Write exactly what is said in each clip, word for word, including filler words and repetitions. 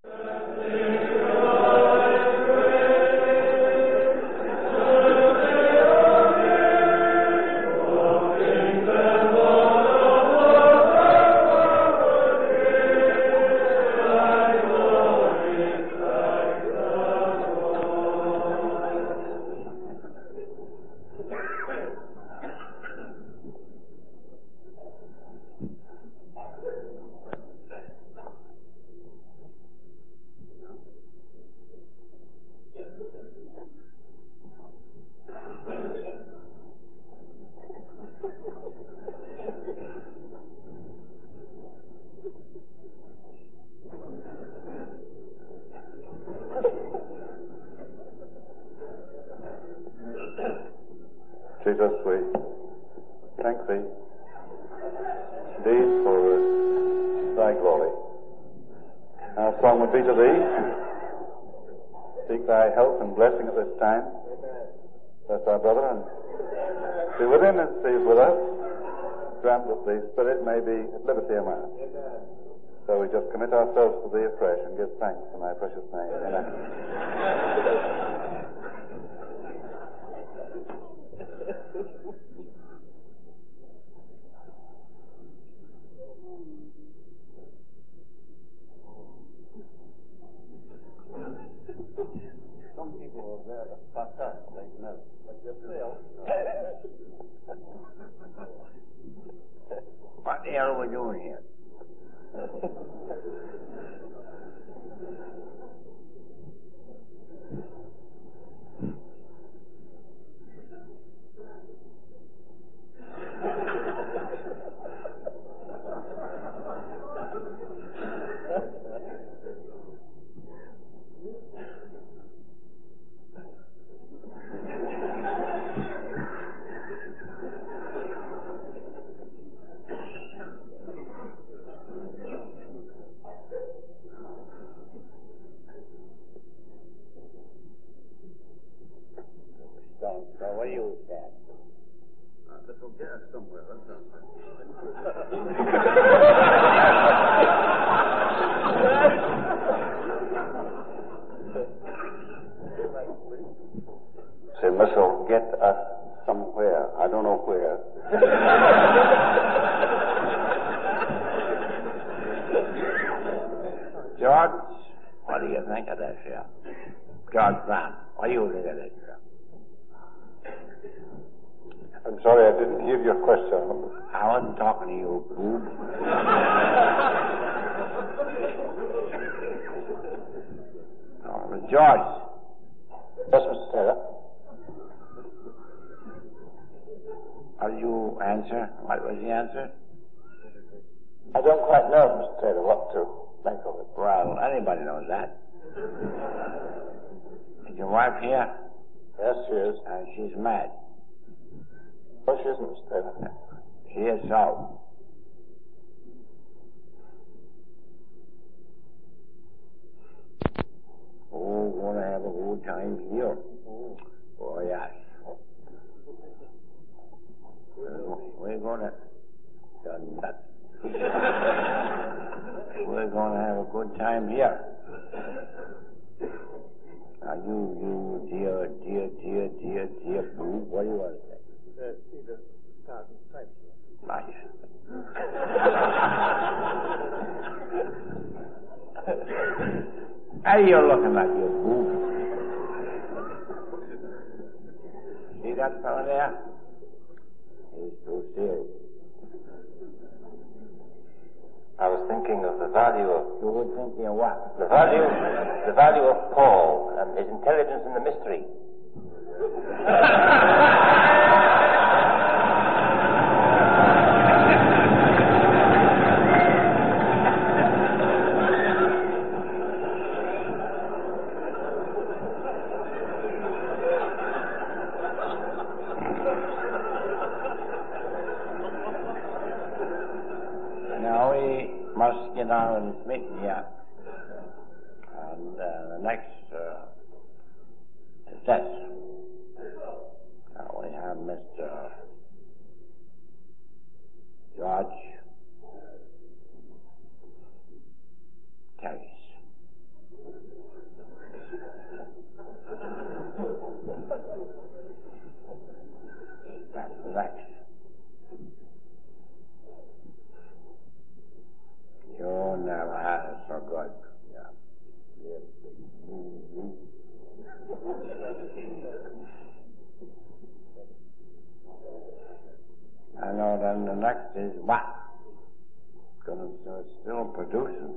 Jesus, we thank thee indeed for uh, thy glory. Our song would be to thee. Seek thy help and blessing at this time. Bless our brother and be with him as he is with us. Grant that the Spirit may be at liberty among us. So we just commit ourselves to thee afresh and give thanks in thy precious name. Amen. Some people are there to fuck up, they know. But just still. What the hell are we doing here? So what do you say? A little gas somewhere, that's all. Say, this'll get us somewhere. I don't know where. George, what do you think of this here? George Brown, what do you think of this here? I'm sorry I didn't hear your question. I wasn't talking to you, boob. Oh, George. Yes, Mister Taylor. How did you answer? What was the answer? I don't quite know, Mister Taylor, what to make of it. Well, anybody knows that. Is your wife here? Yes, she is. And she's mad. No, she isn't, Mister Taylor. She is so. Oh, gonna have a good time here. Oh, yes. We're gonna... Done that. We're gonna have a good time here. Now, you, you, dear, dear, dear, dear, dear boo, what do you want to say? Uh, see the stars and stripes. Nice. Hey, you're looking like your boob. See that fellow there? He's too serious. I was thinking of the value of... You were thinking of what? The value, the value of Paul and his intelligence in the mystery. Now we must get on with this meeting here. And uh, the next uh, is this. Now we have Mister George Terry. Yeah, it's so good. Yeah. Yeah. Mm-hmm. I know then the next is what? Because it's still producing.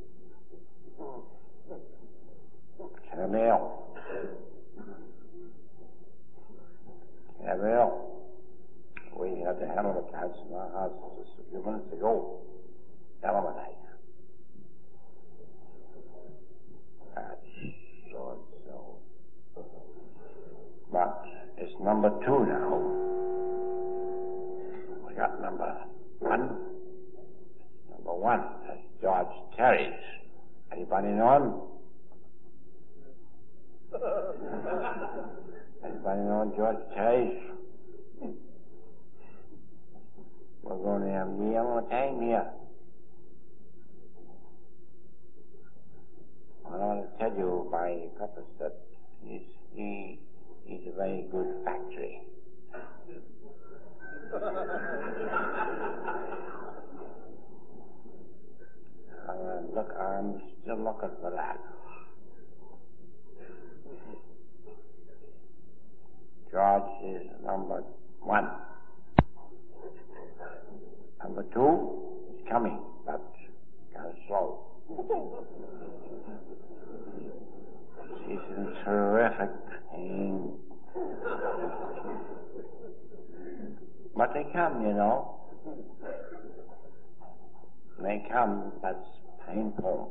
Caramel. Caramel. We had the hell of a catch in our house just a few minutes ago. Hell of a night. That's so and so. But it's number two now. We got number one. Number one. That's George Terry's. Anybody know him? Anybody know George Terry's? We're going to have the yellow time here. I want to tell you by purpose that he's, he, he's a very good factory. uh, look, I'm still looking for that. George is number one. Number two is coming, but kind of slow. She's in terrific pain. But they come, you know. They come, that's painful.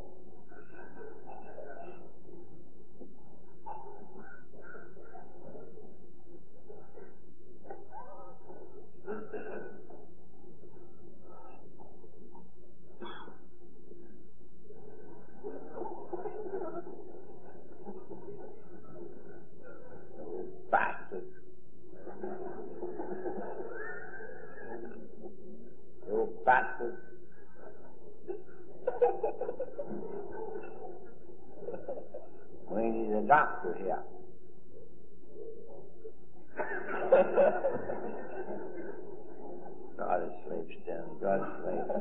Bastard. You bastard. We need a doctor here. Go to sleep, Stan. Go to sleep.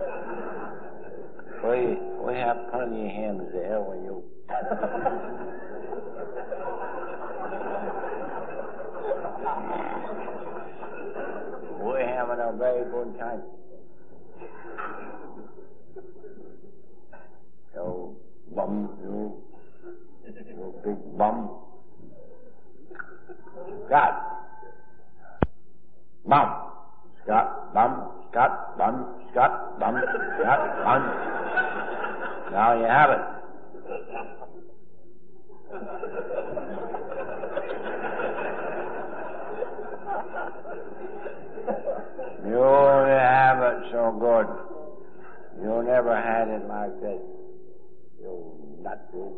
We, we have plenty of hymns there when you... We're having a very good time. You bum, you, you big bum. Scott. Bum. Scott, bum, Scott, bum, Scott, bum, Scott, bum. Now you have it. You have it so good. You never had it like this. You nut, you.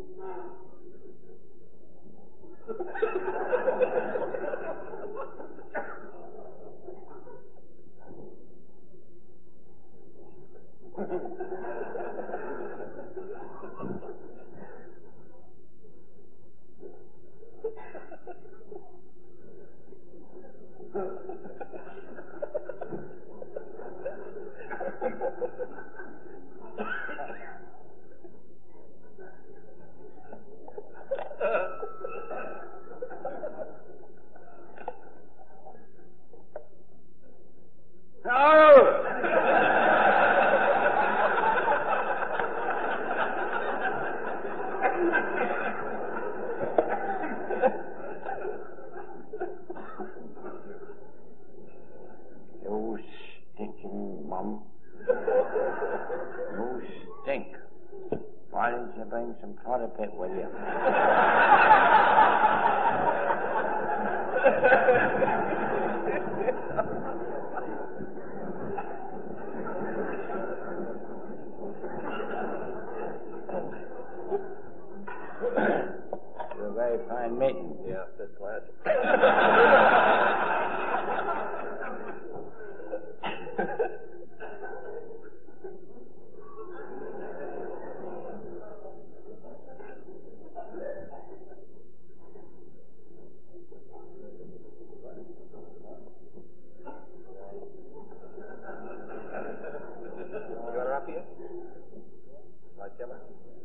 You stinking mum. You stink. Why didn't you bring some powder pit with you? You're a very fine meeting. Yeah, first class. You got her up here? Like Killer.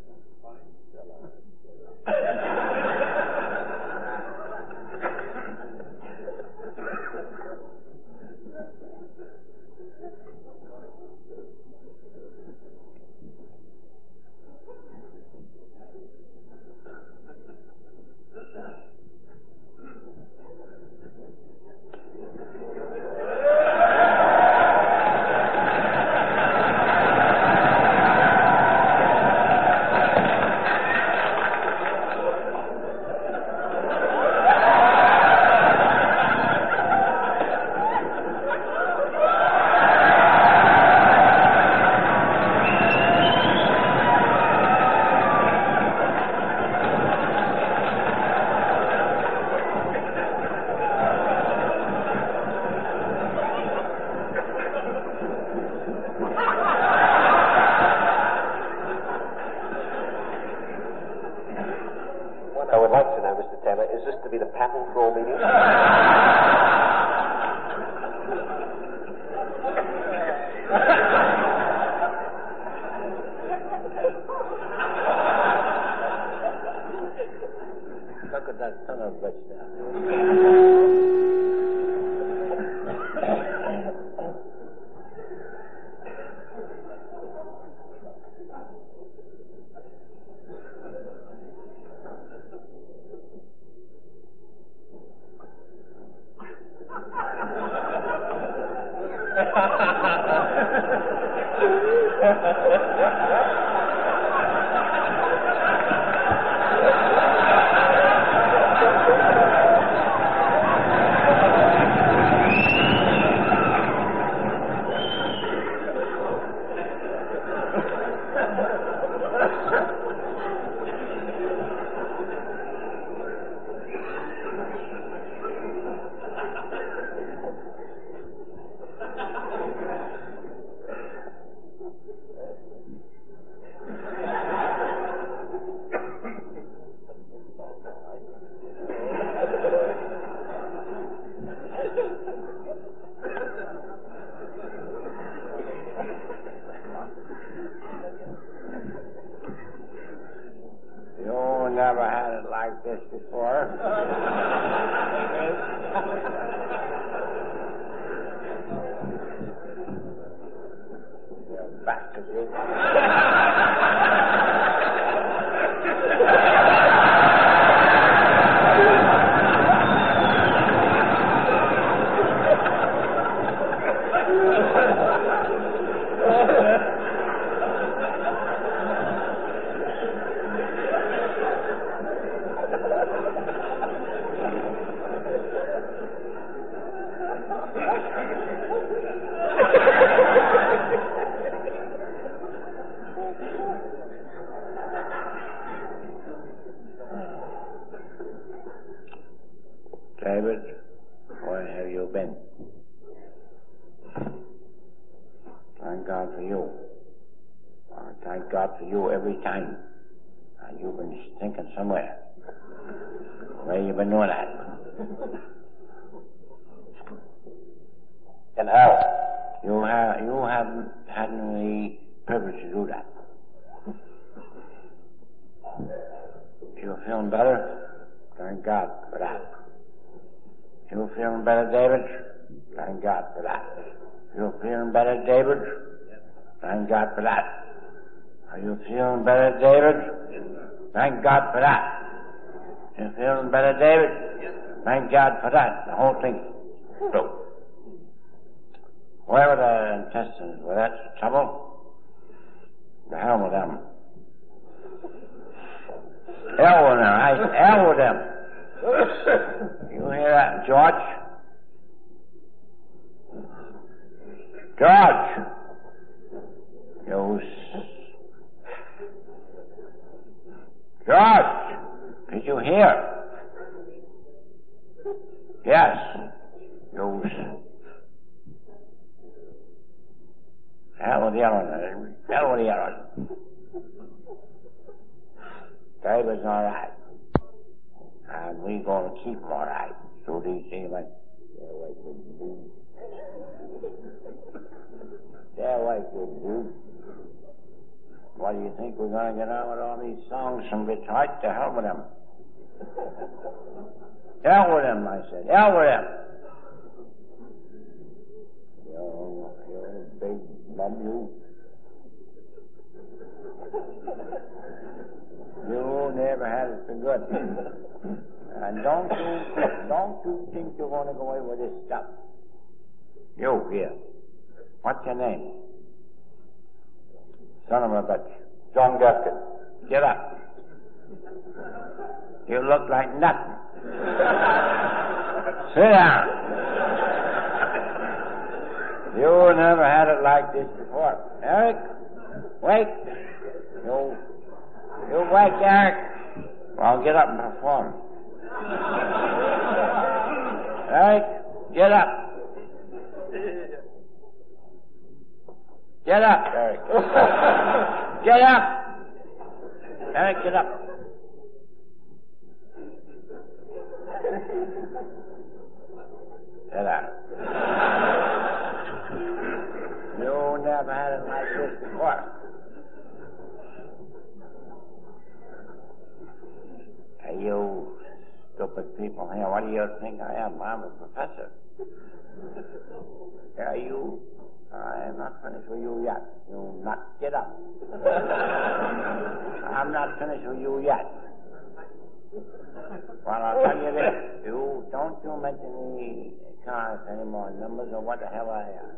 I would like to know, Mister Taylor, is this to be the pattern for all meetings? Look at that son of a bitch there. You never had it like this before. You're back to you. David, where have you been? Thank God for you. I thank God for you every time. And you've been stinking somewhere. Where you been doing that? And how? You have you haven't had any privilege to do that. You feeling better? Thank God for that. You feeling better, David? Thank God for that. You feeling better, David? Thank God for that. Are you feeling better, David? Thank God for that. You feeling better, David? Thank God for that. The whole thing. So, where were the intestines? Were that trouble? The hell with them. Hell with them, right? Hell with them. You hear that, George? George! You... S- George! Did you hear? Yes. You... S- Hell with the other one. Hell with the other one. David's all right. And we're going to keep him all right. So these demons, stay away from you. Stay away from you. What do you think we're going to get on with all these songs from Detroit? To hell with them. Hell with them, I said. Hell with them. You, you big bum, you. You never had it so good. And don't you, don't you think you're going to go away with this stuff? You here. What's your name? Son of a bitch. John Gaskin. Get up. You look like nothing. Sit down. You never had it like this before. Eric, wait. You, you wait, Eric. Well, get up and perform. Eric, get up. Get up, Eric. Get up. Eric, get up. Sit down. You never had it like this before. Hey, you stupid people here, what do you think I am? I'm a professor. Are you? I'm not finished with you yet. You not get up. I'm not finished with you yet. Well, I'll tell you this. You don't you mention the cars anymore, numbers or what the hell I am.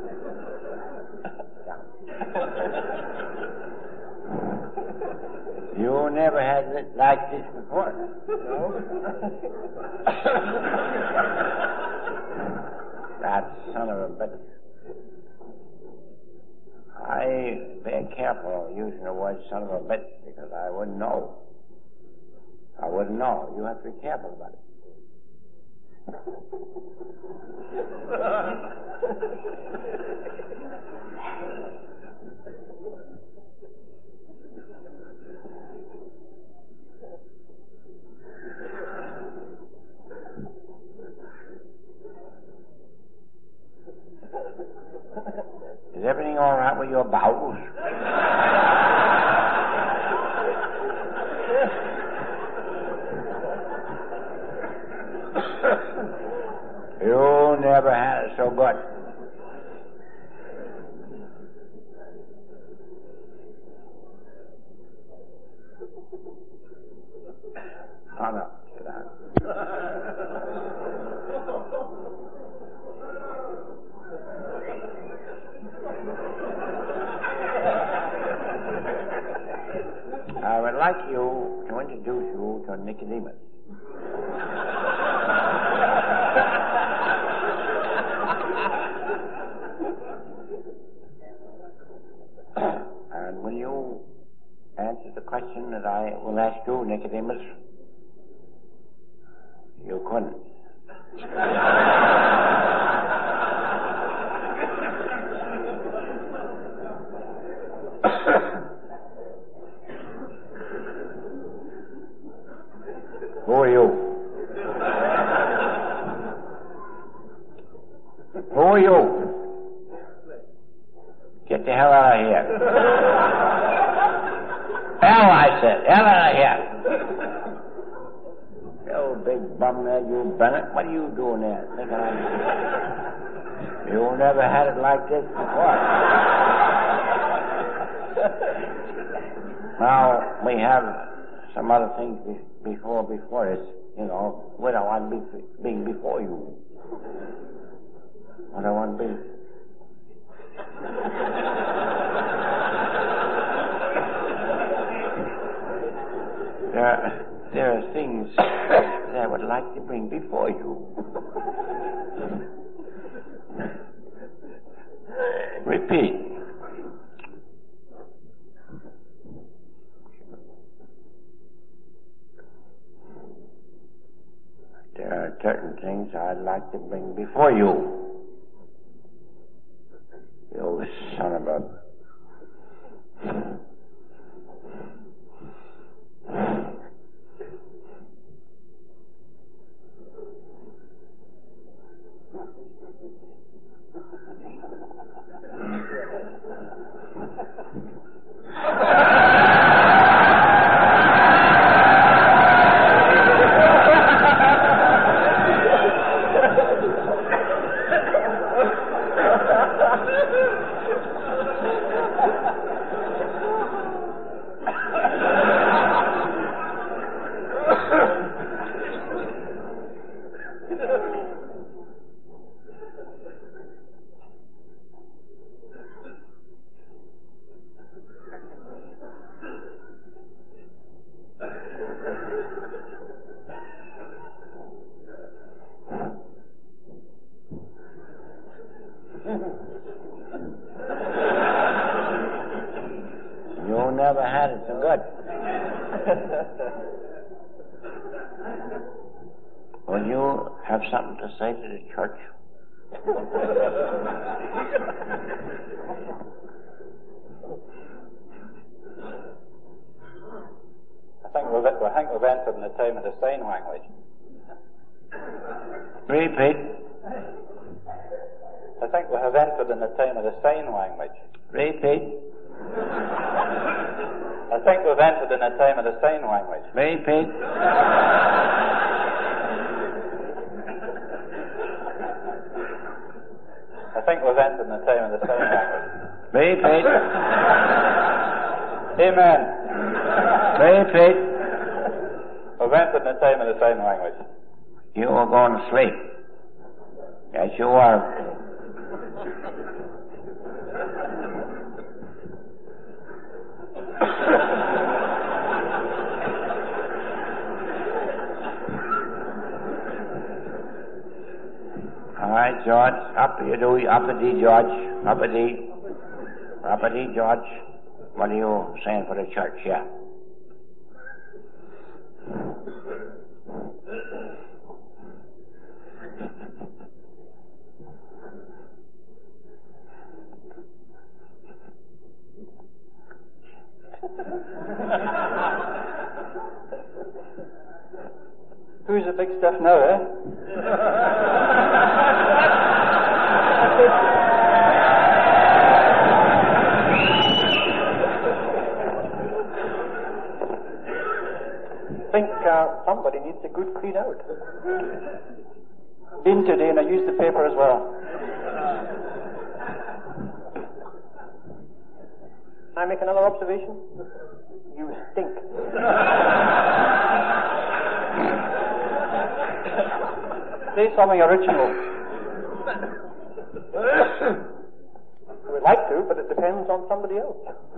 You never had it like this before. No? That son of a bitch. I be careful using the word son of a bitch because I wouldn't know. I wouldn't know. You have to be careful about it. Is everything all right with your bowels? You never had it so good. Oh, no. Sit down. I would like you to introduce you to Nicodemus. And will you answer the question that I will ask you, Nicodemus? You couldn't. Who are you? Who are you? Get the hell out of here. Hell, I said. Hell out of here. You big bum there, you Bennett. What are you doing there? Think I... You never had it like this before. Now, we have some other things be- before before us, you know. What I want to be being before you. What I want to be. There are, there are things that I would like to bring before you. Repeat. There are certain things I'd like to bring before you. You son of a... Will you have something to say to the church? I think we've, I think we've entered in the time of the sign language. Repeat. I think we have entered in the time of the sign language. Repeat. I think we've entered in the time of the sign language. Repeat. I think we've entered in the time of the sign language. Repeat. Amen. Repeat. We've entered in the time of the sign language. You are going to sleep. Yes, you are. All right, George. Up you do. Uppity, George. Uppity. Uppity, George. What are you saying for the church? Yeah. Who's the big stuff now, eh? I think uh, somebody needs a good clean out. In today, and I used the paper as well. Can I make another observation? You stink. Say something original. We'd like to, but it depends on somebody else.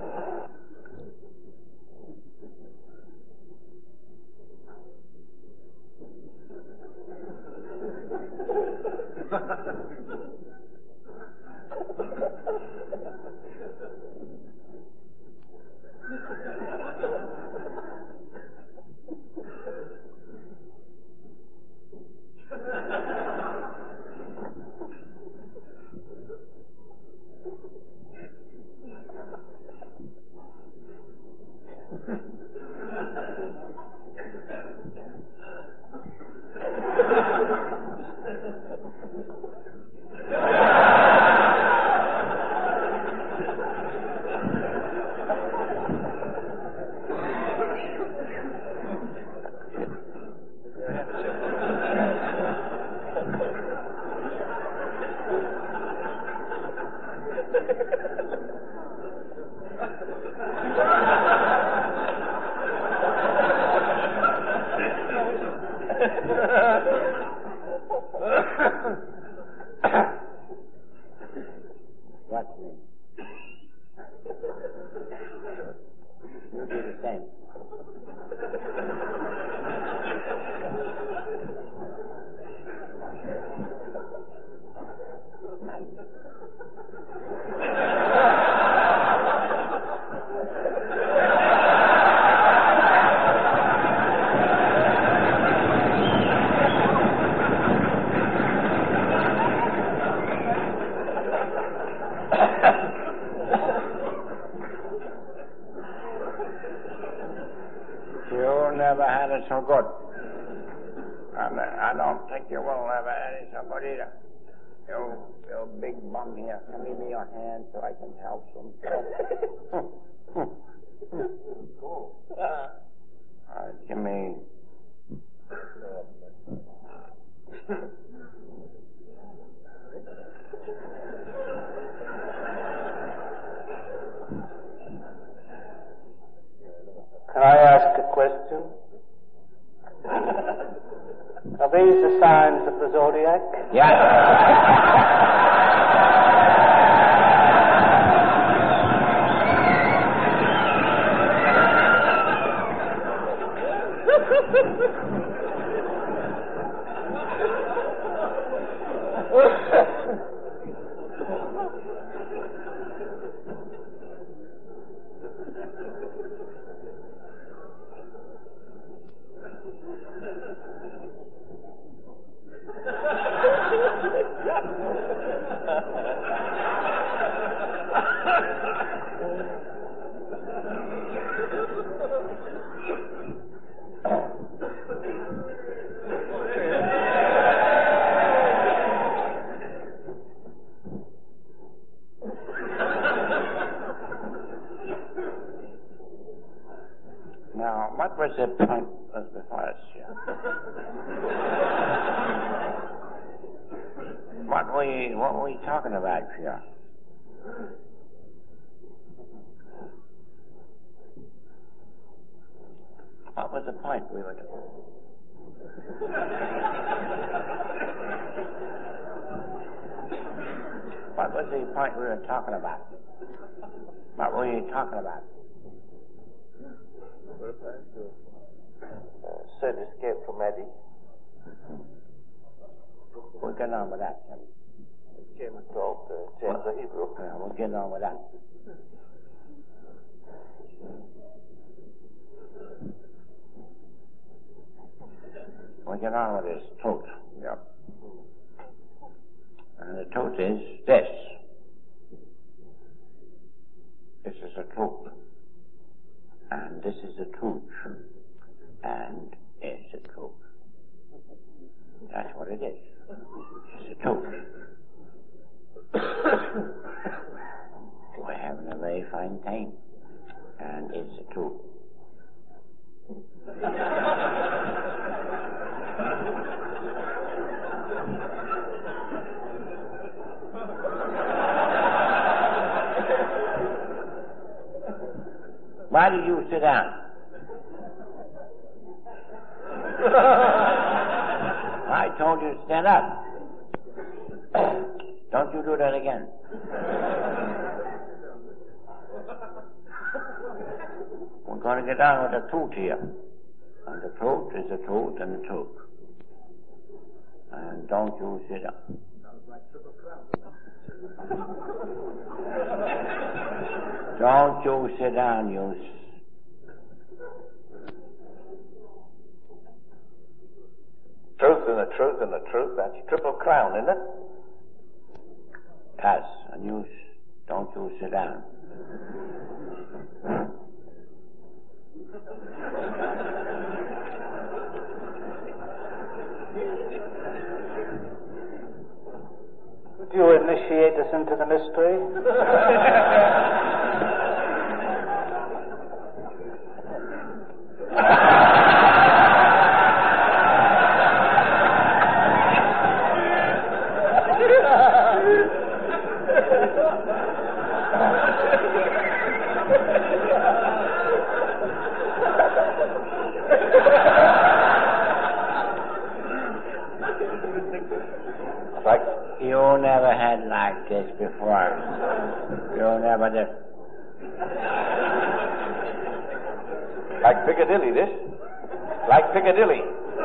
Watch me. You do the same. Never had it so good. And I don't think you will ever had it so good either. You, you big bum here. Give me your hand so I can help some. All right, give me. Can I ask a question? Are these the signs of the zodiac? Yeah. Now, what was the point of before us here? What were we, what were we talking about here? What was the point we were doing? What was the point we were talking about? What were you talking about? Uh, Sid escaped from Eddie. We'll get on with that. James told uh, James the Hebrew. Yeah, we'll get on with that. We'll get on with this truth. Yep. And the truth is this. This is the truth. And this is the truth. And it's the truth. That's what it is. It's the truth. We're having a very fine time. And it's the truth. Why did you sit down? I told you to stand up. Don't you do that again. We're going to get on with the truth here. And the truth is the truth and the truth. And don't you sit down. Don't you sit down, you. S- Truth and the truth and the truth. That's triple crown, isn't it? Yes, and you. S- Don't you sit down. Would you initiate us into the mystery? Like you never had like this before. You never did. Like Piccadilly, this. Like Piccadilly.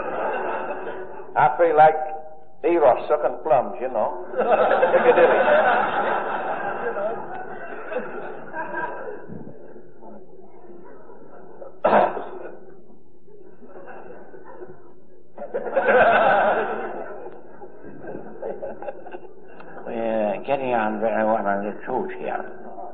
I feel like Eros sucking plums, you know. Piccadilly. We're getting on very well on the truth here.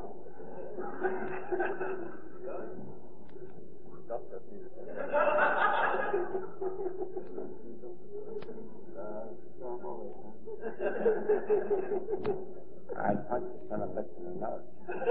I punch the son of a bitch in the nose.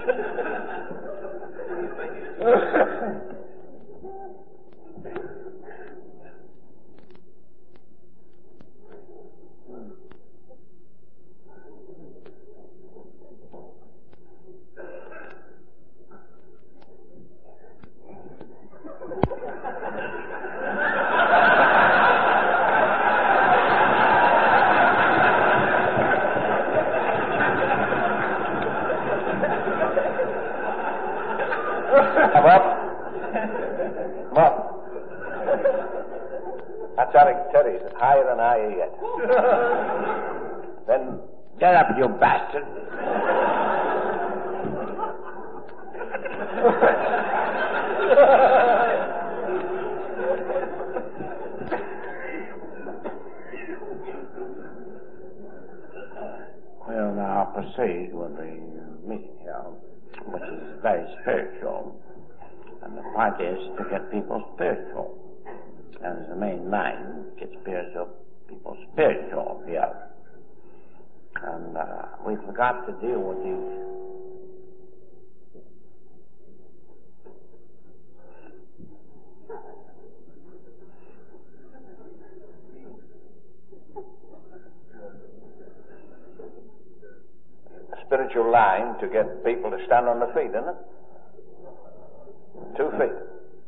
Come up. Come up. That's Alec Terry's. Higher than I yet. Then Get up, you bastard. We'll now proceed with the meeting here, which is very spiritual. And the point is to get people spiritual. And the main line, get spiritual, people spiritual here. And uh, we forgot to deal with these spiritual line to get people to stand on their feet, isn't it? Two feet.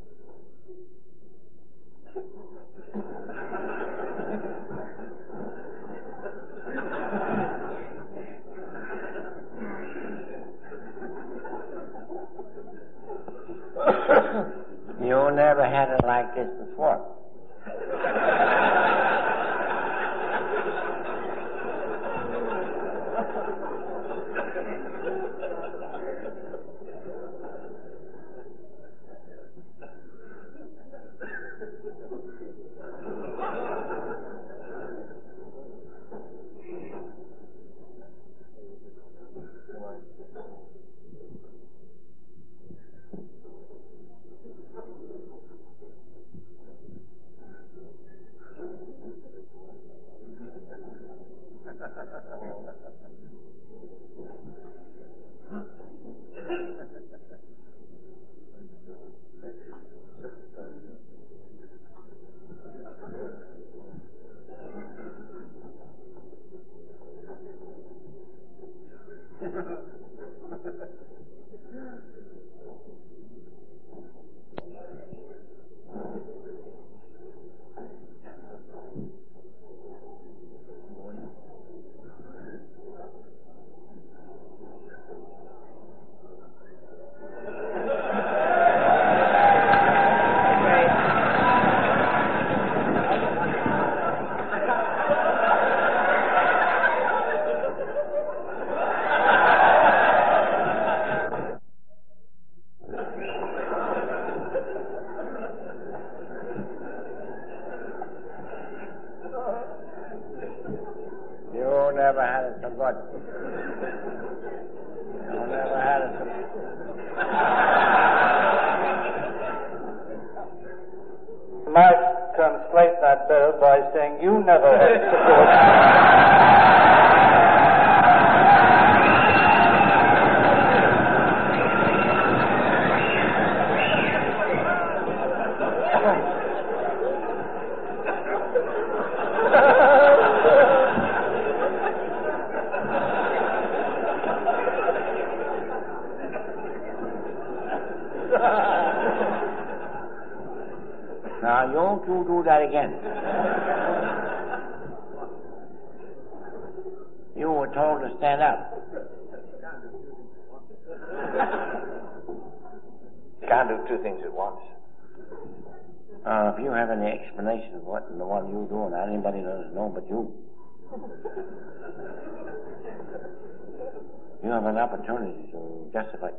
You never had it like this before. You never had support. Now, don't you do that again. You were told to stand up. Can't do two things at once. Uh, if you have any explanation of what in the one you do, and anybody doesn't know but you, you have an opportunity to justify.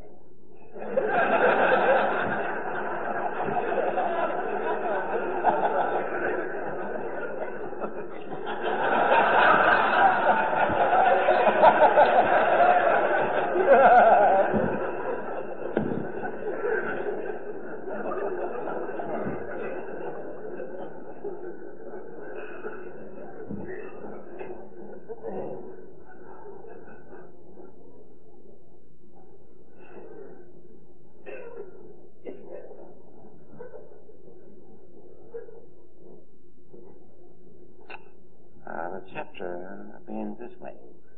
Uh, the chapter begins this way.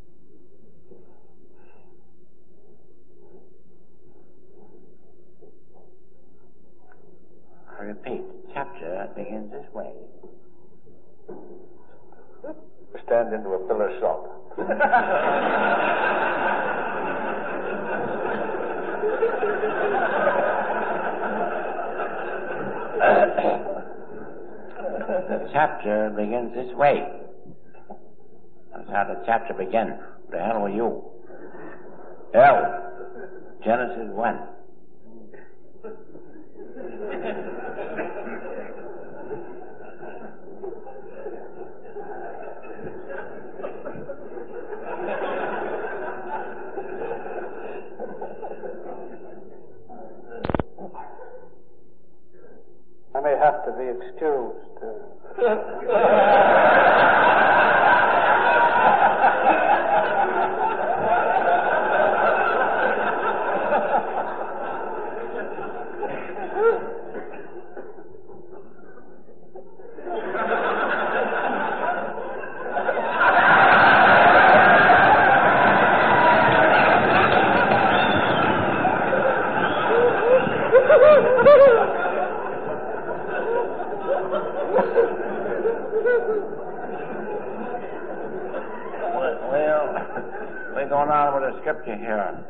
I repeat, the chapter begins this way. Stand into a pillar shot. The chapter begins this way. That's how the chapter begins. The hell were you? L. Genesis one. I may have to be excused. We're going on with the scripture here.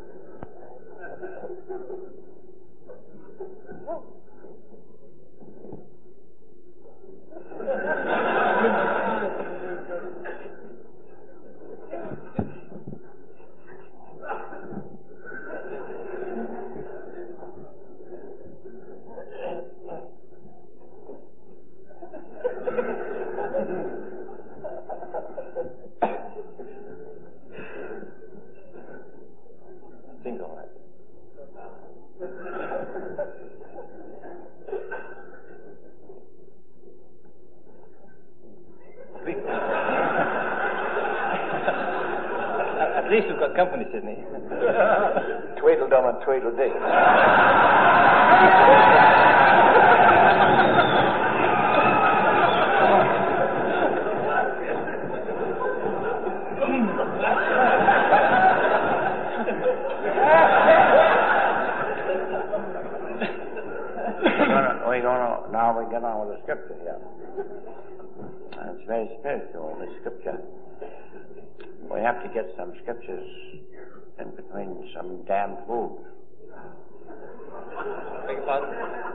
Seems all right. At least we've got company, Sidney. Tweedledum and Tweedledee. We're gonna, now we get on with the scripture here. It's very spiritual, the scripture. We have to get some scriptures in between some damn food. Beg your pardon?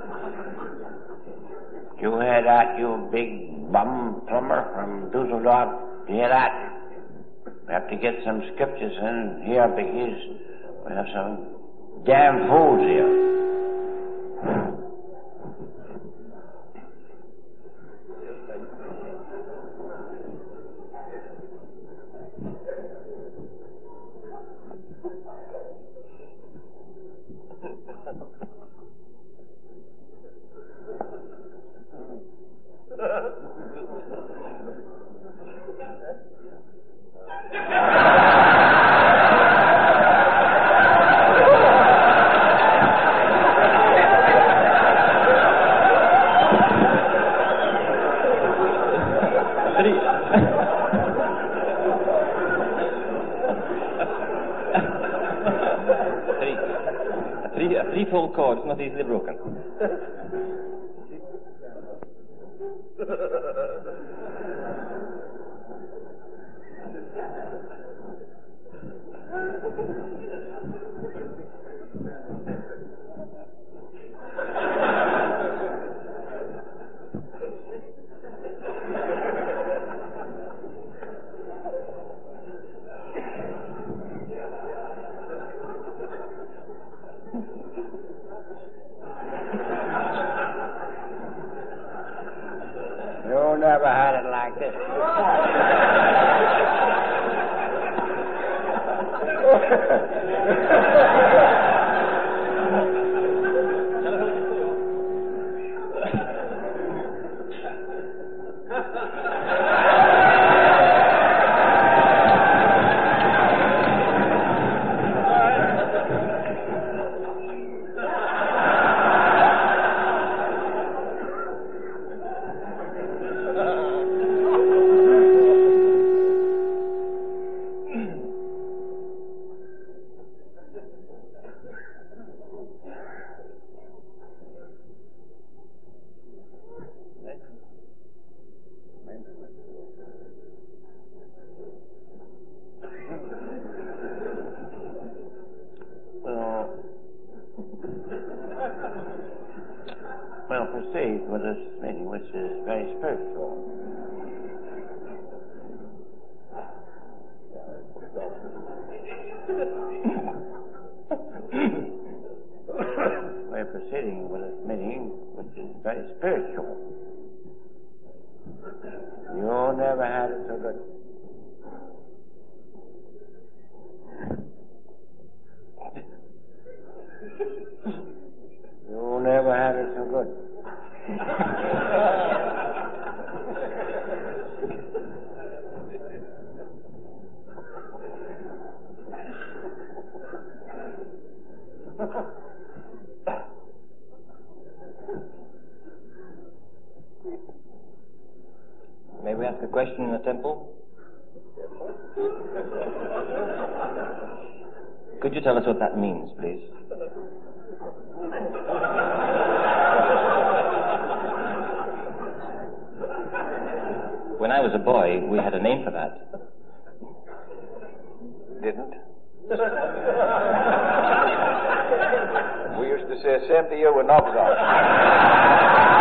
You hear that, you big bum plumber from Dusseldorf? You hear that? We have to get some scriptures in here because we have some damn fools here. A three-fold chord is not easily broken. You never had it like this. Well, proceed with this meeting, which is very spiritual. We're proceeding with this meeting, which is very spiritual. You never had it so good. You never had it so good. May we ask a question in the temple? Could you tell us what that means, please? When I was a boy, we had a name for that. Didn't? We used to say, same to you with knobs on.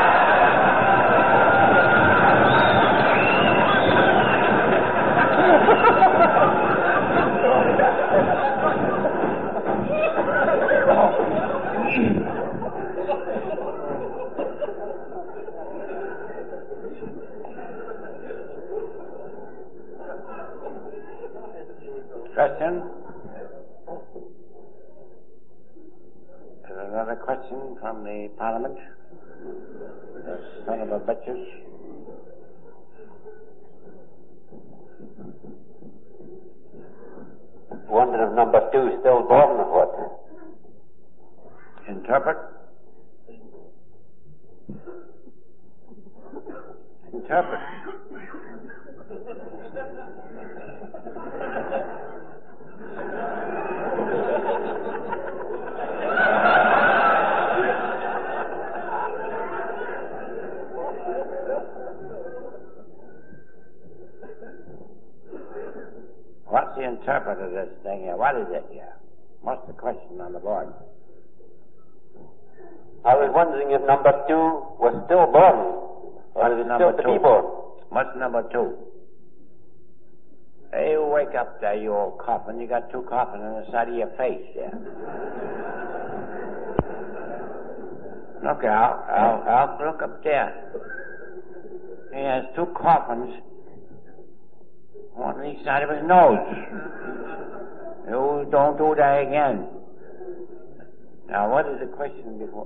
Question? Is there another question from the Parliament? The son of a bitches. Wonder if number two is still born or what? Interpret. Interpret. What's the interpret of this thing here? What is it here? What's the question on the board? I was wondering if number two was still born, or is it still to be born? What's number two? Hey, you wake up there, you old coffin. You got two coffins on the side of your face there. Look, Al, Al, Al, look up there. He has two coffins on each side of his nose. You don't do that again. Now, what is the question before?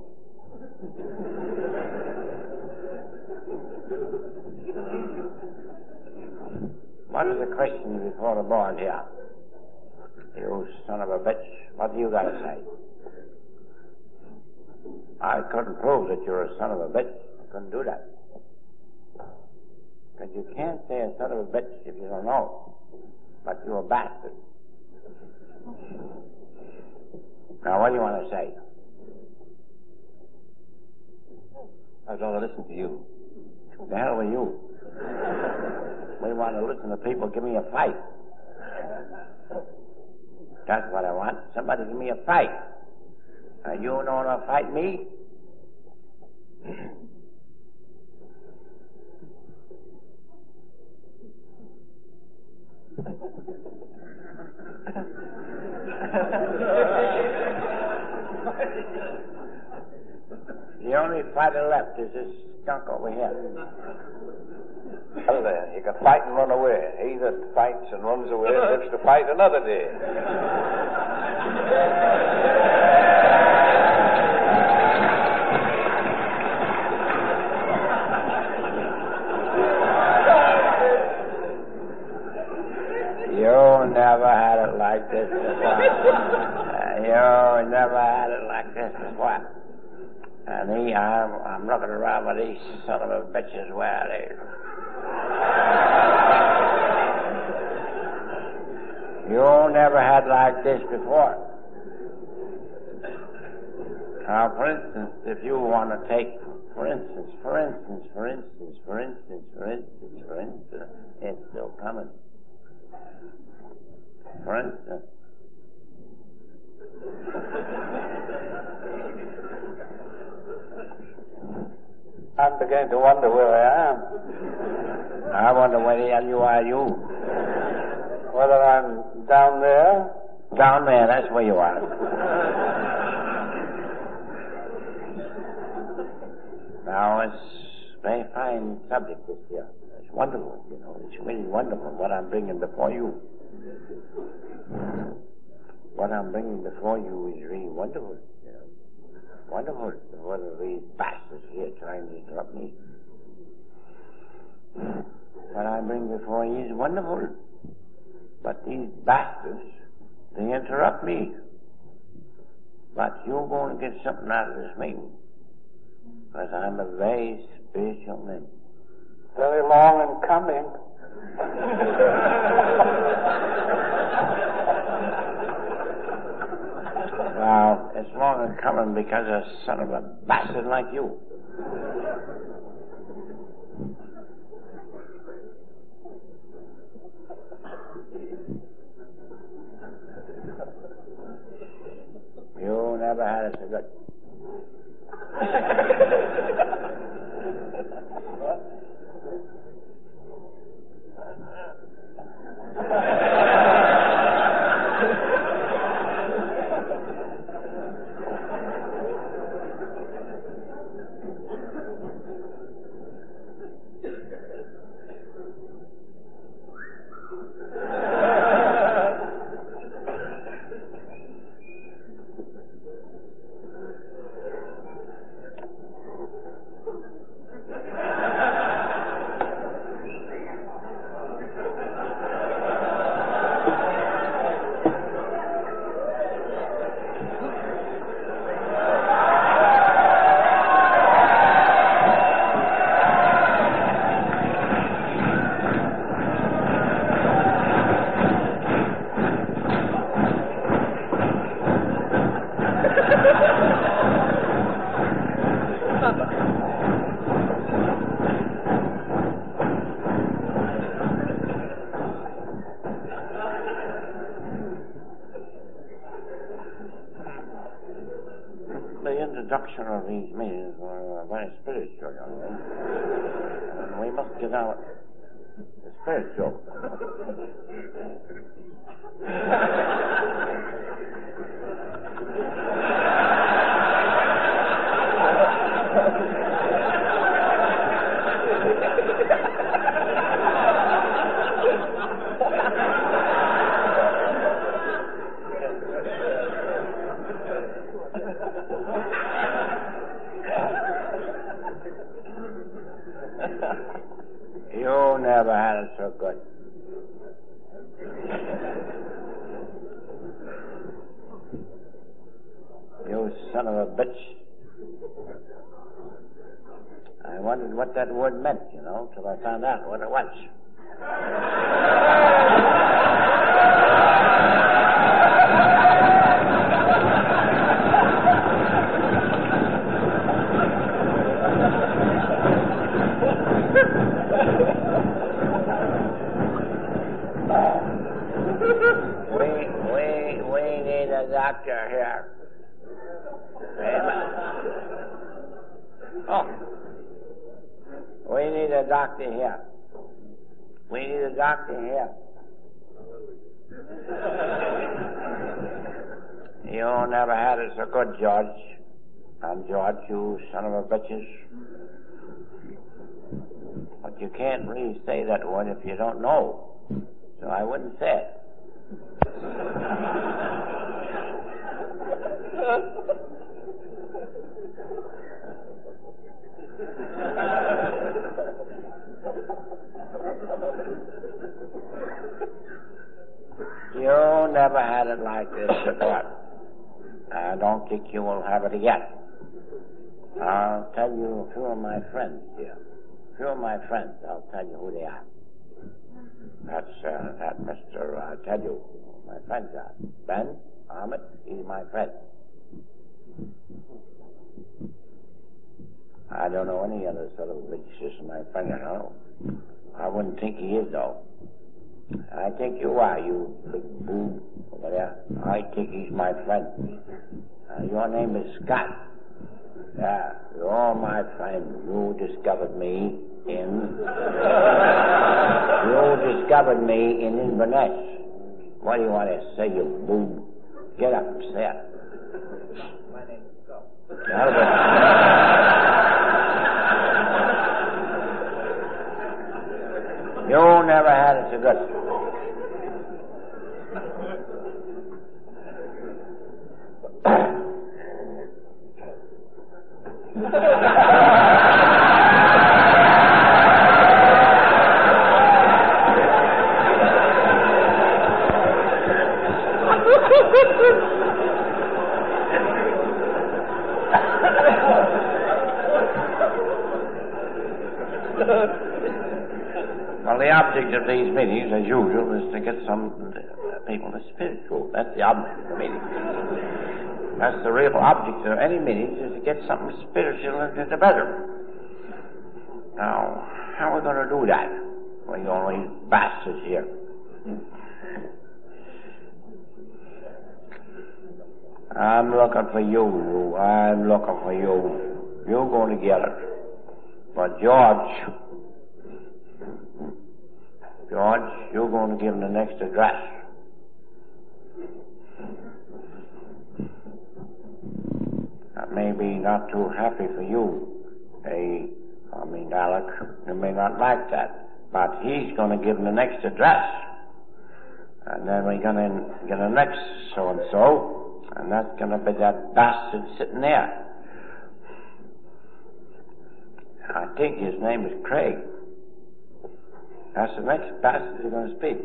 What is the question before the board here? You son of a bitch. What do you got to say? I couldn't prove that you're a son of a bitch. I couldn't do that. Because you can't say a son of a bitch if you don't know. But you're a bastard. Now, what do you want to say? I'd rather listen to you. The hell with you? We want to listen to people give me a fight. That's what I want. Somebody give me a fight. Are you don't want to fight me? The only fighter left is this skunk over here. Well, there, you can fight and run away. He that fights and runs away lives to fight another day. You never had it like this before. uh, you never had it like this before. And he, I'm, I'm looking around with these son of a bitches where they... You never had like this before. Now, for instance, if you want to take, for instance, for instance, for instance, for instance, for instance, for instance, it's still coming. For instance, I'm beginning to wonder where I am. I wonder where the hell you are, you. Whether I'm down there? Down there, that's where you are. Now, it's a very fine subject, this here. It's wonderful, you know. It's really wonderful what I'm bringing before you. What I'm bringing before you is really wonderful, you know. Wonderful. What are these bastards here trying to interrupt me? What I bring before you is wonderful. But these bastards, they interrupt me. But you're going to get something out of this meeting. Because I'm a very spiritual man. Very long and coming. Well, it's long and coming because of a son of a bastard like you. You never had it so good. Of these meetings are very spiritual, young men. And we must get out the spiritual. You never had it so good. You son of a bitch. I wondered what that word meant, you know, till I found out what it was. we, we, we need a doctor here. Oh. We need a doctor here. We need a doctor here. You never had it so good, George. And George, you son of a bitches. But you can't really say that word if you don't know. So I wouldn't say it. You never had it like this before. I don't think you will have it again. I'll tell you a few of my friends here. A few of my friends, I'll tell you who they are. That's uh, that Mister I'll tell you who my friends are. Ben Ahmed, he's my friend. I don't know any other sort of bitch as my friend, you know. I wouldn't think he is, though. I think you are, you big boob over there. I think he's my friend. Uh, your name is Scott. Yeah, you're my friend. You discovered me in... you discovered me in Inverness. What do you want to say, you boob? Get up and say it. My name is Scott. You never had it so good. Well, the object of these meetings, as usual, is to get some uh, people to spiritual. That's the object of the meeting. That's the real object of any meeting, is to get something spiritual into the bedroom. Now, how are we going to do that? We got these bastards here. I'm looking for you. I'm looking for you. You're going to get it. But George, George, you're going to give him the next address. That may be not too happy for you. Hey, I mean, Alec, you may not like that. But he's going to give him the next address. And then we're going to get the next so-and-so. And that's going to be that bastard sitting there. I think his name is Craig. That's the next bastard you're going to speak.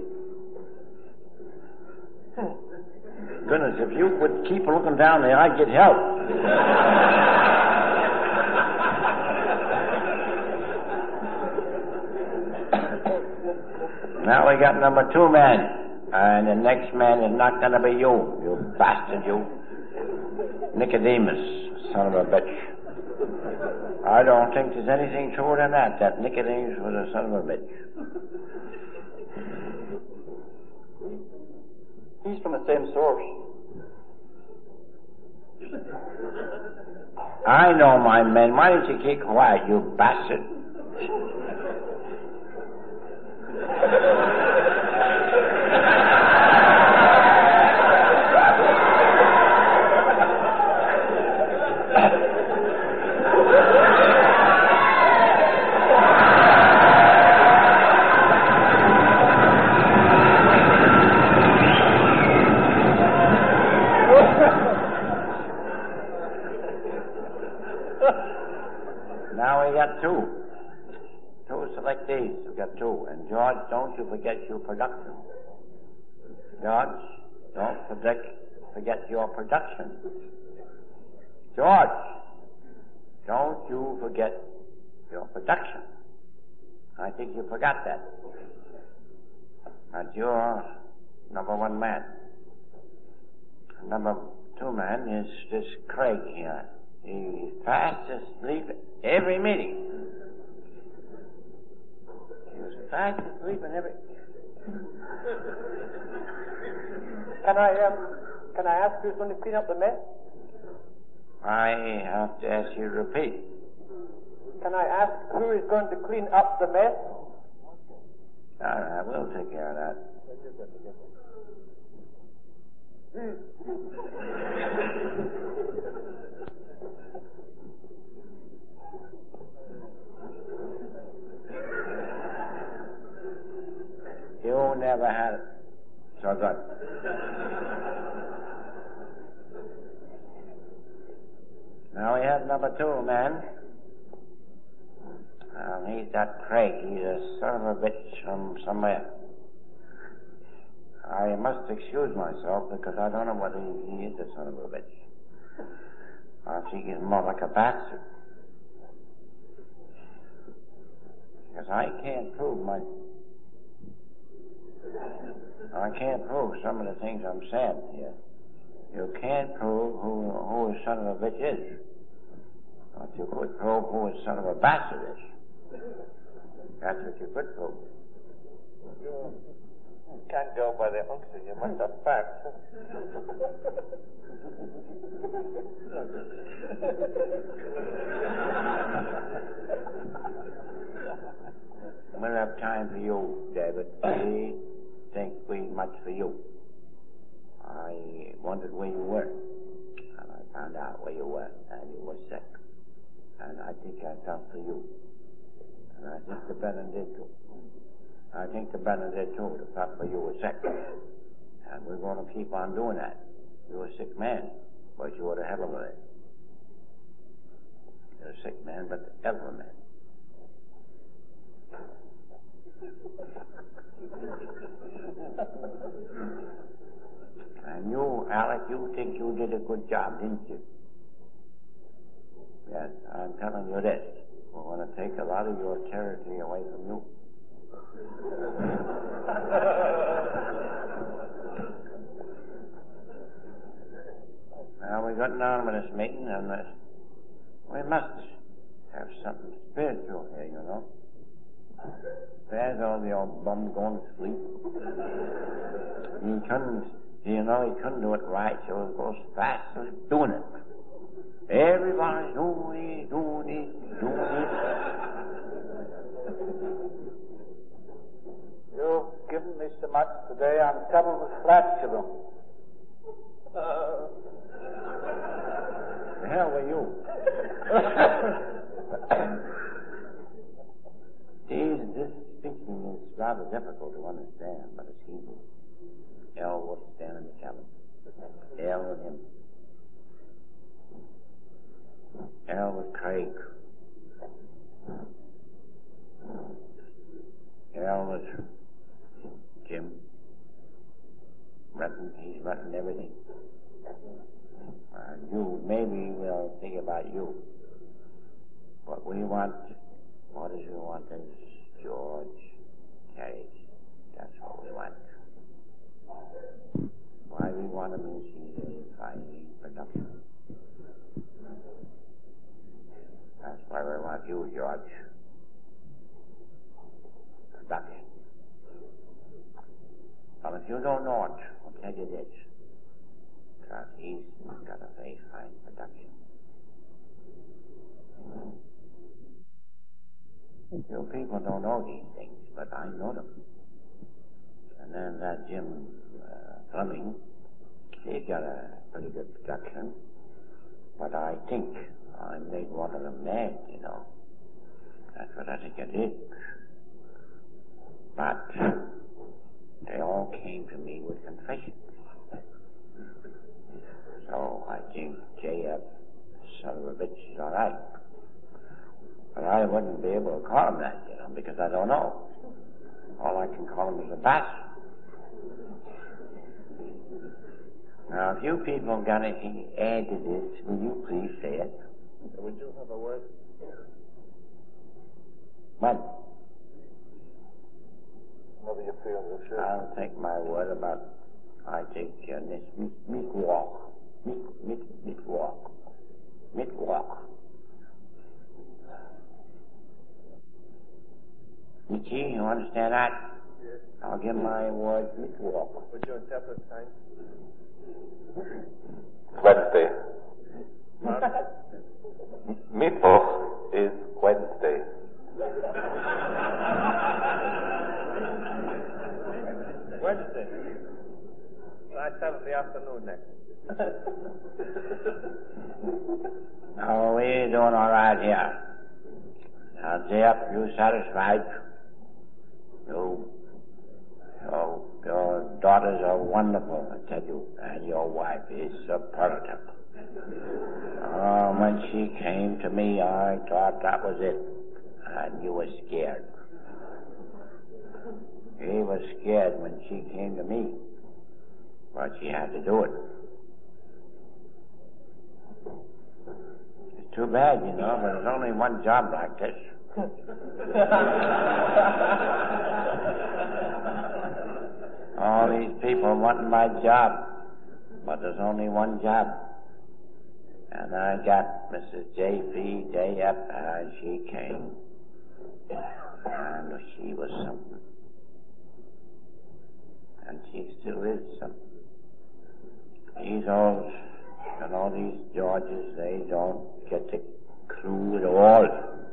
Goodness, if you would keep looking down there, I'd get help. Now we got number two man. And the next man is not going to be you, you bastard, you. Nicodemus, son of a bitch. I don't think there's anything truer than that, that Nicodemus was a son of a bitch. He's from the same source. I know my men. Why don't you keep quiet, you bastard? Now we got two. Two selectees. We got two. And George, don't you forget your production. George, don't forget, forget your production. George, don't you forget your production. I think you forgot that. But you're number one man. Number two man is this Craig here. He's fast asleep every meeting. He's fast asleep in every... Can I, um, can I ask who's going to clean up the mess? I have to ask you to repeat. Can I ask who is going to clean up the mess? All right, we'll take care of that. You never had it so good. Now we have number two, man. Um, he's that Craig. He's a son of a bitch from somewhere. I must excuse myself because I don't know whether he, he is a son of a bitch. I think he's more like a bastard. Because I can't prove my... I can't prove some of the things I'm saying here. You can't prove who, who a son of a bitch is. But you could prove who a son of a bastard is. That's what you could prove. You can't go by the unction. You must have facts. We'll have time for you, David. We think we much for you. I wondered where you were. And I found out where you were, and you were sick. And I think I felt for you. And I think the Brennan did too. I think the Brennan did too. The fact that you were sick. And we're going to keep on doing that. You're a sick man, but you're the hell of a man. You're a sick man, but the hell of a man. And you, Alec, you think you did a good job, didn't you? Yes, I'm telling you this. we're going to take a lot of your territory away from you. Now, we got on with this meeting, and uh, we must have something spiritual here, you know. There's all the old bum going to sleep. He couldn't, you know, he couldn't do it right, so it goes fast as doing it. Everybody's doing it, doing it, doing it. You've given me so much today, I'm troubled with flatulence. Uh... The hell were you? See, this speaking is rather difficult to understand, but it's Hebrew. El was standing in the cabin. El and him. El was Craig. El was Jim. Renton, he's renting everything. Uh, you, maybe we'll think about you. What we want, what is we want is George Carriage. That's what we want. Why we want him is he's a fine production. That's why we want you, George. Production. Well, if you don't know it, I'll tell you this. Because he's got a very fine production. You people don't know these things, but I know them. And then that Jim uh, Fleming, he's got a pretty good production. But I think I made one of them mad, you know. That's what I think it is. But they all came to me with confessions. So I think J F, son of a bitch, is all right. But I wouldn't be able to call him that, you know, because I don't know. All I can call him is a bastard. Now, if you people got anything to add to this, will you please say it? Would you have a word? What? Whether you feel this is. I'll take my word about, I take uh, this meat, meat walk. Meat, meat, meat walk. Meat walk. You see, you understand that? Yes. I'll give my word meat walk. Would you interpret time? Wednesday. Mittwoch is Wednesday. Wednesday. I Saturday afternoon next. Oh, we're doing all right here. Now, Jeff, you satisfied? You, your, your daughters are wonderful, I tell you, and your wife is superlative. Oh, when she came to me, I thought that was it, and you were scared. He was scared when she came to me, but she had to do it. It's too bad, you know, but there's only one job like this. All these people wanting my job, but there's only one job. And I got Missus J P J F, and she came. And she was something. And she still is something. These old, you know, these Georges, they don't get the clue at all.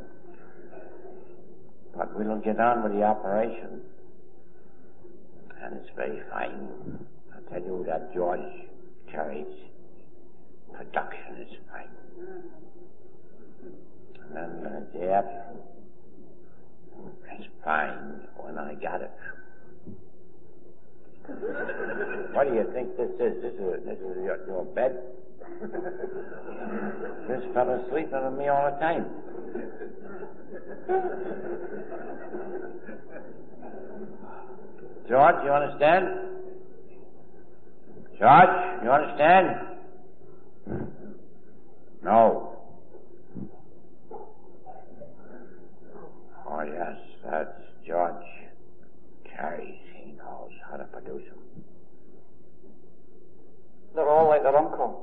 But we'll get on with the operation. And it's very fine. I tell you that George Carey's production is fine. And then uh, J F is fine when I got it. What do you think this is? This is, this is your, your bed? This fellow's sleeping with me all the time. George, you understand? George, you understand? No. Yes, that's George Carey. He knows how to produce them. They're all like their uncle.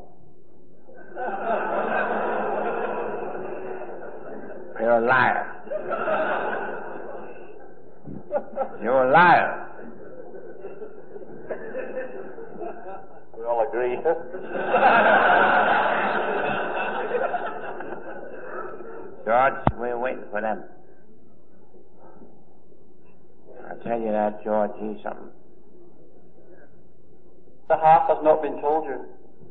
You're a liar. You're a liar. We all agree. George, we're waiting for them. I tell you that, George, he's something. The half has not been told you.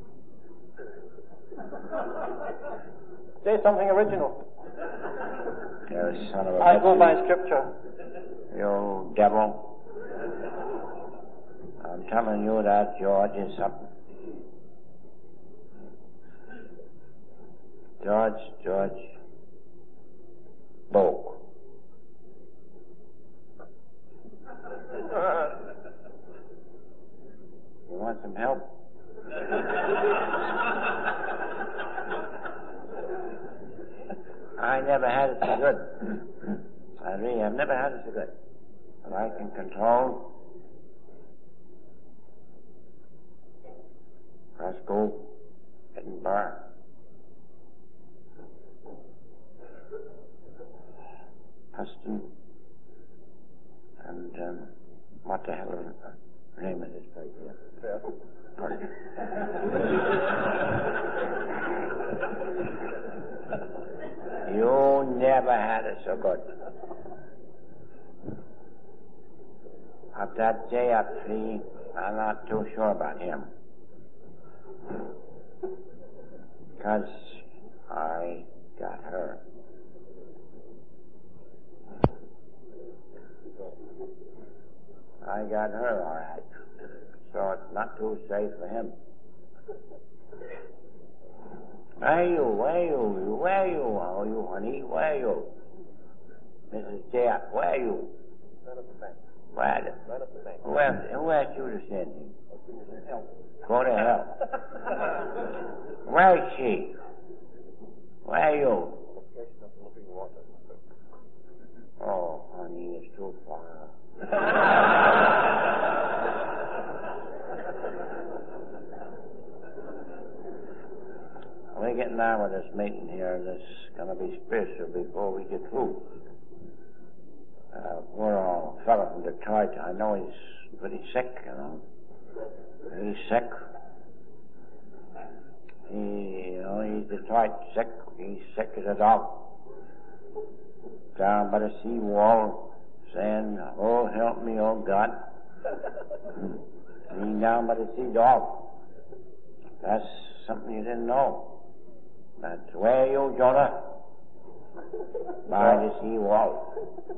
Say something original. You son of a I bitch. go by scripture. You devil. I'm telling you that George is something. George, George. Bo. You want some help? I never had it so good. I really have never had it so good. But I can control Glasgow, Edinburgh, Huston, and um, what the hell is the name of this place here? Pardon. You never had it so good. Of that J up tree, I'm not too sure about him. Because I got her. I got her, all right. So it's not too safe for him. Where you? Where you? Where you? Oh, you honey? Where you? Missus Jack, where you? Right up the bank. Where? The, Right up the bank. who asked, who asked you to send him? Go to hell. Where is she? Where are you? Location of living water. Oh, honey, it's too far. We're getting on with this meeting here. This is going to be spiritual before we get through. Uh, we're all a fellow from Detroit. I know he's pretty sick, you know. He's sick. He, you know, he's Detroit sick. He's sick as a dog. Down by the sea wall, saying, "Oh, help me, oh God." He's down by the sea dog. That's something you didn't know. That's where you, Jonah? By the sea wall.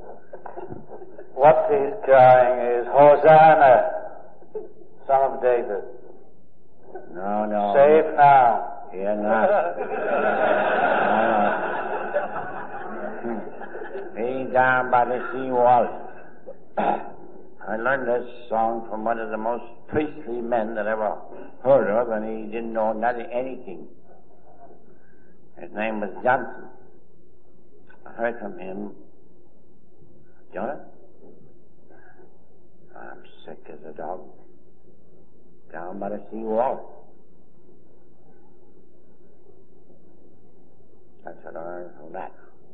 What he's crying is, Hosanna, Son of David. No, no. Save now. You're not. no, no. He's down by the sea wall. I learned this song from one of the most priestly men that I ever heard of, and he didn't know nothing, anything. His name was Johnson. I heard from him, Jonah, I'm sick as a dog, down by the sea wall. That's what I learned from that.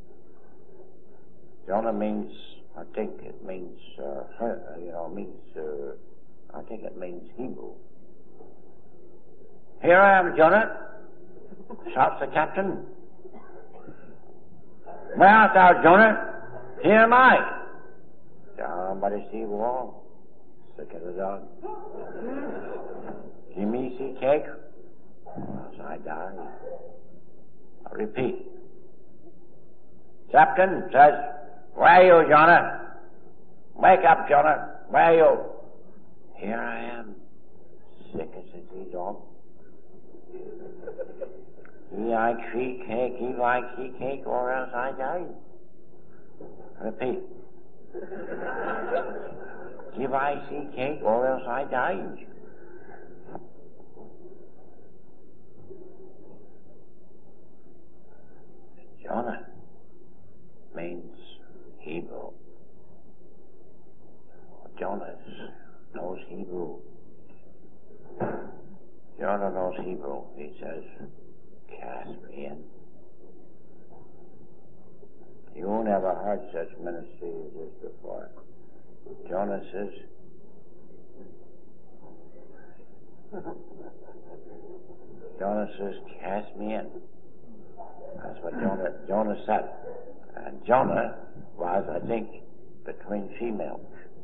Jonah means, I think it means, uh, you know, means, uh, I think it means Hebrew. Here I am, Jonah, shouts the captain. Where art thou, Jonah? Here am I. Down by the sea wall, sick as a dog. Give me sea cake, or else I die. I repeat. Captain says, where are you, Jonah? Wake up, Jonah. Where are you? Here I am, sick as a sea dog. Give I tree cake, give I tea cake, or else I die. Repeat. Give I sea cake, or else I die. Jonah means Hebrew. Jonas knows Hebrew. Jonah knows Hebrew. He says, cast me in. You never heard such ministry as this before. Jonah says, Jonah says, cast me in. That's what Jonah, Jonah said. And Jonah was, I think, between females.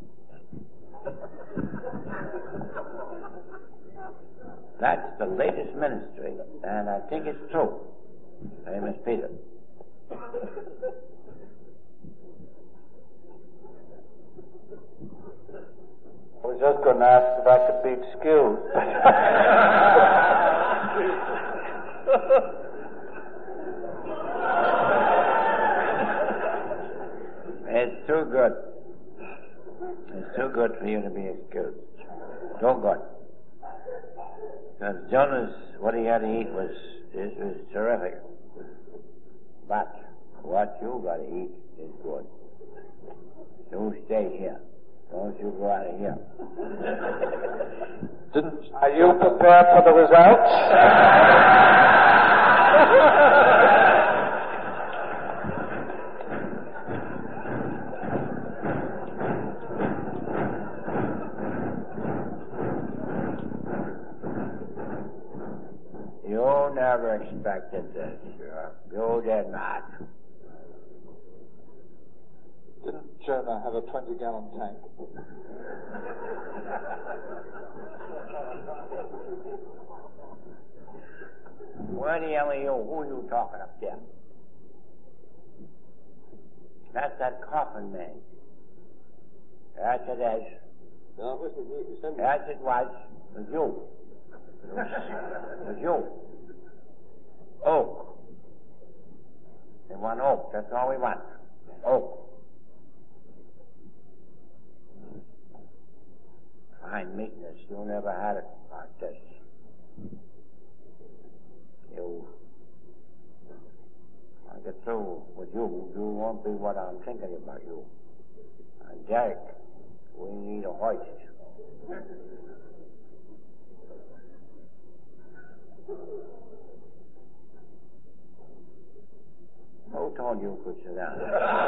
That's the latest ministry, and I think it's true. Same as Peter. I was just going to ask if I could be excused. It's too good. It's too good for you to be excused. Too good. Because Jonah's, what he had to eat was, is, was terrific. But what you got to eat is good. You stay here. Don't you go out of here. Didn't, are you prepared for the results? You never expected this, sir. You did not. Didn't Jonah have a twenty-gallon tank? Where the hell are you? Who are you talking up there? That's that coffin man. Yes, it is. No, it wasn't me. It was somebody. Yes, it was. It was you. It was you. Oak. We want oak. That's all we want. Oak. Fine meekness. You never had it like this. You, I get through with you, you won't be what I'm thinking about you. And Derek, we need a hoist. Who told you you could sit down?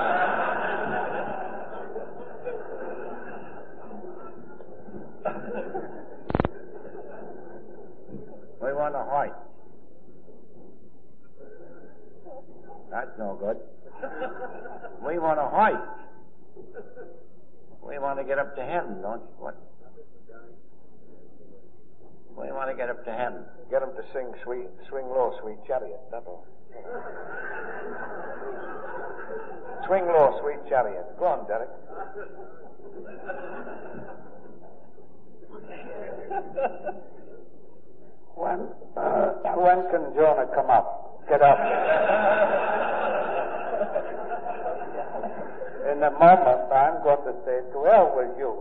We want a hoist. That's no good. We want a hoist. We want to get up to heaven, don't you? What? We want to get up to heaven. Get them to sing sweet, swing low, sweet chariot. That's all. Swing low, sweet chariot. Go on, Derek. When, uh, when can Jonah come up? Get up. In a moment, I'm going to say, to hell with you.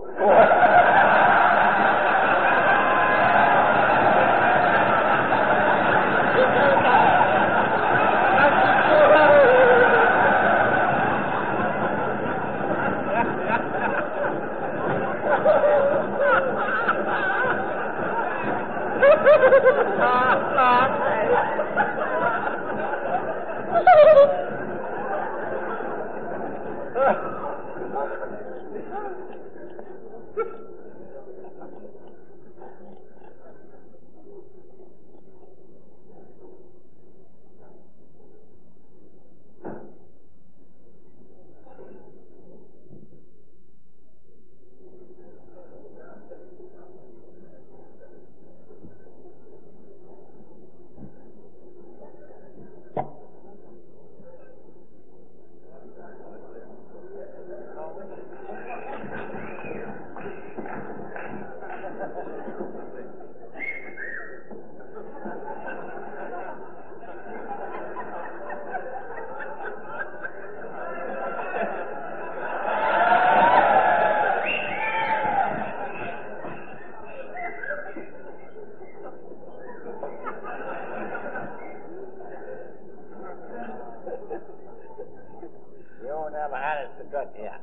that is good, yeah.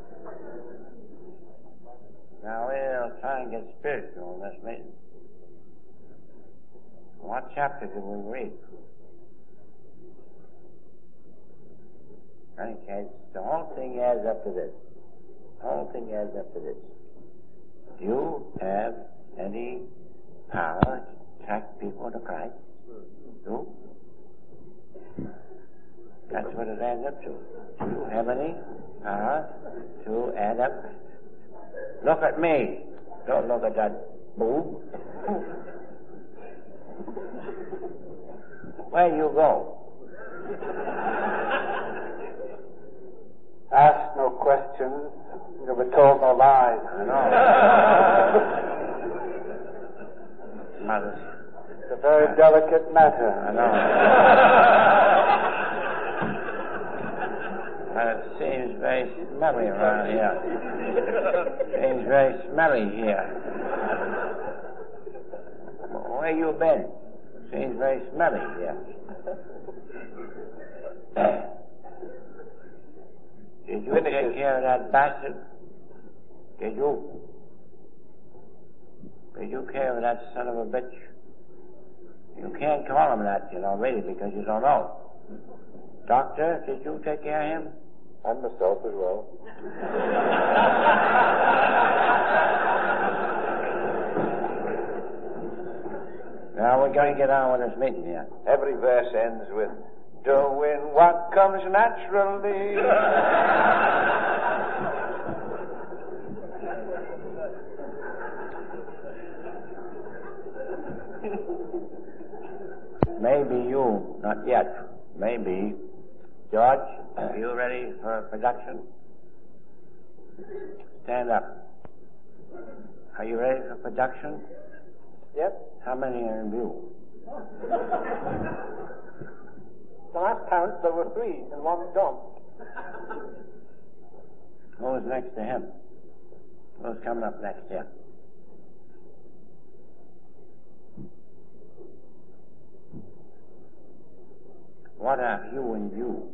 Now we'll try and get spiritual in this meeting. What chapter did we read? In any case, the whole thing adds up to this. The whole thing adds up to this. Do you have any power to attract people to Christ? You? That's what it adds up to. Do you have any power to add up? Look at me. Don't look at that boob. Where you go? Ask no questions. You'll be told no lies. I know. Mother. It's a very delicate matter. I know. But it seems very smelly around here. Seems very smelly here. Where you been? Seems very smelly here. Did you take care of that bastard? Did you? Did you care of that son of a bitch? You can't call him that, you know, really, because you don't know. Doctor, did you take care of him? And myself as well. Now we're going to get on with this meeting here. Every verse ends with, doing what comes naturally. Maybe you, not yet. Maybe. George, are you ready for production? Stand up. Are you ready for production? Yes. How many are in view? The last count, there were three, and one's gone. Who's next to him? Who's coming up next here? What are you and you?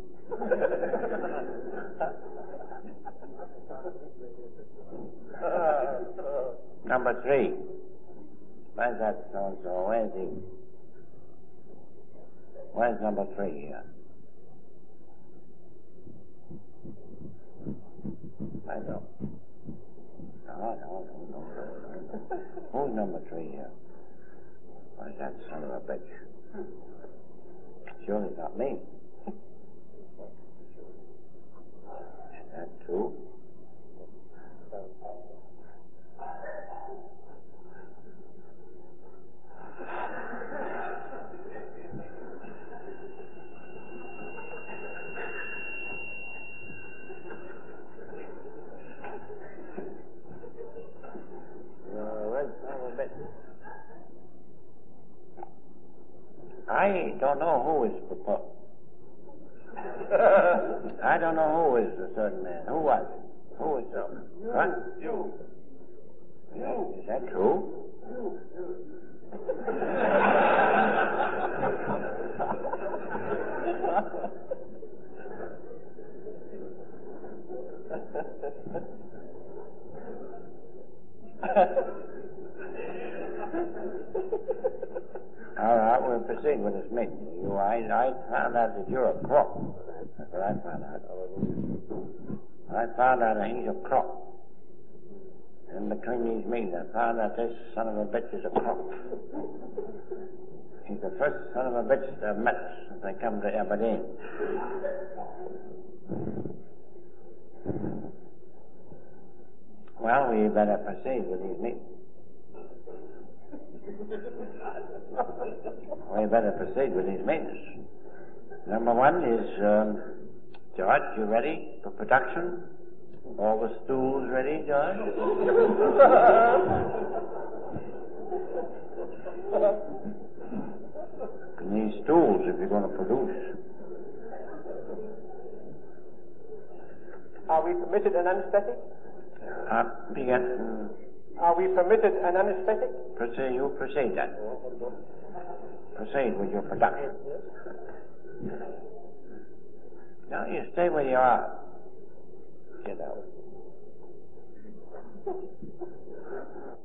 Number three. Where's that so-and-so? Where's he? Where's number three here? I don't. No, no, no, no, no. Who's number three here? Where's that son of a bitch? Surely not me. Is that two? I don't know who is proposed. I don't know who is a certain man. Who was it? Who is it? What? You. You. Is that true? You. All right, we'll proceed with this meeting. You, I, I found out that you're a crook. That's what I found out. I found out that he's a crook. In between these meetings, I found out this son of a bitch is a crook. He's the first son of a bitch I've met since I come to Aberdeen. Well, we better proceed with these meetings. We better proceed with these meetings. Number one is, um, George, you ready for production? All the stools ready, George? You need stools if you're going to produce. Are we permitted an anesthetic? Uh, begin. Are we permitted an anesthetic? Proceed, you proceed then. Proceed with your production. No, you stay where you are. you know.